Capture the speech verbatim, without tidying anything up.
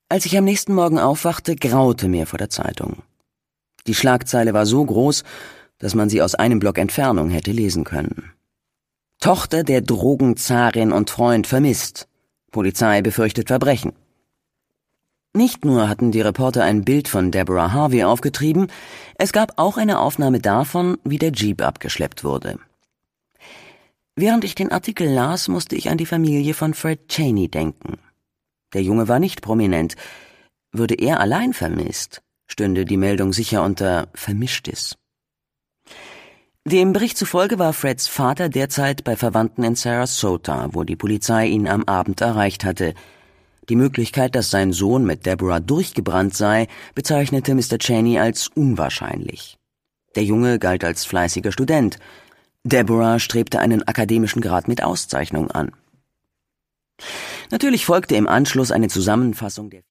Als ich am nächsten Morgen aufwachte, graute mir vor der Zeitung. Die Schlagzeile war so groß, dass man sie aus einem Block Entfernung hätte lesen können. Tochter der Drogenzarin und Freund vermisst. Polizei befürchtet Verbrechen. Nicht nur hatten die Reporter ein Bild von Deborah Harvey aufgetrieben, es gab auch eine Aufnahme davon, wie der Jeep abgeschleppt wurde. Während ich den Artikel las, musste ich an die Familie von Fred Chaney denken. Der Junge war nicht prominent. Würde er allein vermisst, stünde die Meldung sicher unter Vermischtes. Dem Bericht zufolge war Freds Vater derzeit bei Verwandten in Sarasota, wo die Polizei ihn am Abend erreicht hatte. Die Möglichkeit, dass sein Sohn mit Deborah durchgebrannt sei, bezeichnete Mister Chaney als unwahrscheinlich. Der Junge galt als fleißiger Student. Deborah strebte einen akademischen Grad mit Auszeichnung an. Natürlich folgte im Anschluss eine Zusammenfassung der